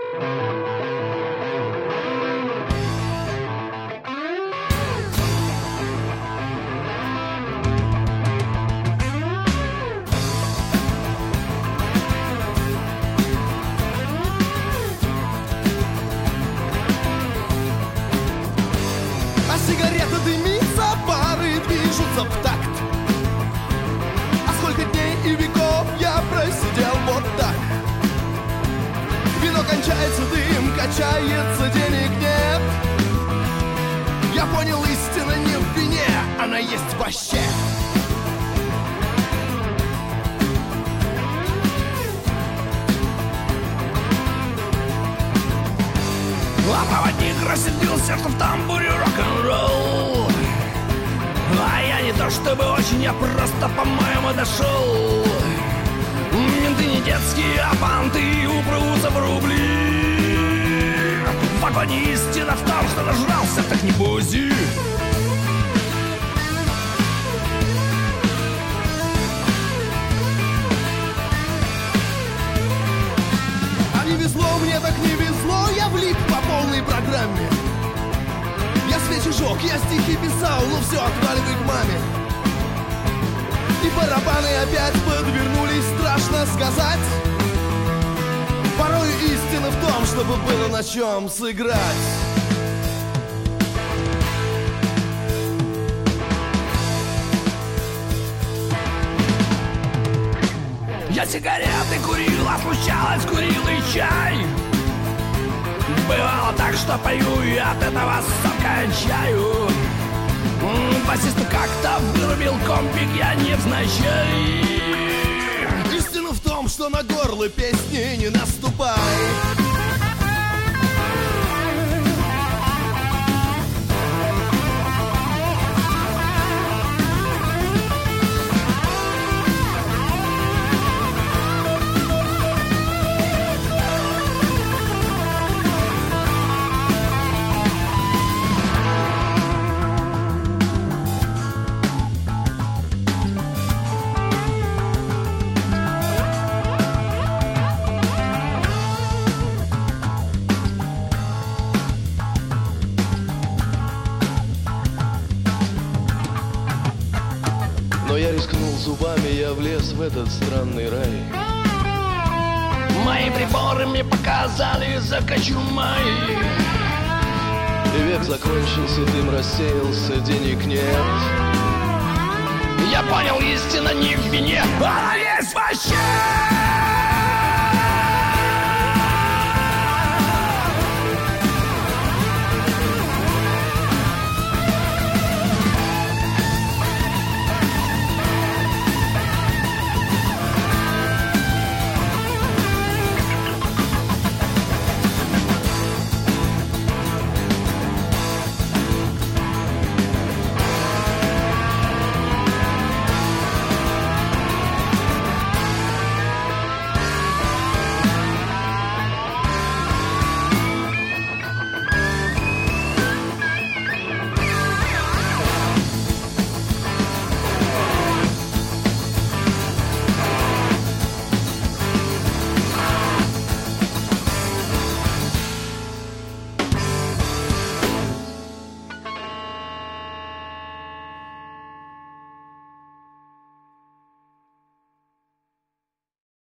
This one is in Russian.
Сигарета дымится, пары движутся в такт. А сколько дней и веков я просидел вот так. Вино кончается, дым качается, денег нет. Я понял, истина не в вине, она есть вообще. А проводник рассердился, что в тамбуре рок-н-ролл. А я не то чтобы очень, я просто, по-моему, дошел. Менты не детские, а понты упрутся в рубли. В вагоне истина в том, что нажрался, так не бузи. А не везло мне, так не везло, я влип по полной программе. Я свечи жег, я стихи писал, но все отваливай к маме. И барабаны опять подвернулись, страшно сказать. Порой истина в том, чтобы было на чем сыграть. Я сигареты курил, а случалось курил и чай. Бывало так, что пою и от этого кончаю. Басисту как-то вырубил компик, я невзначай. Истина в том, что на горло песни не наступай. Но я рискнул зубами, я влез в этот странный рай. Мои приборы мне показали закачумай. И век закончился, дым рассеялся, денег нет. Я понял, истина не в вине, она есть вообще.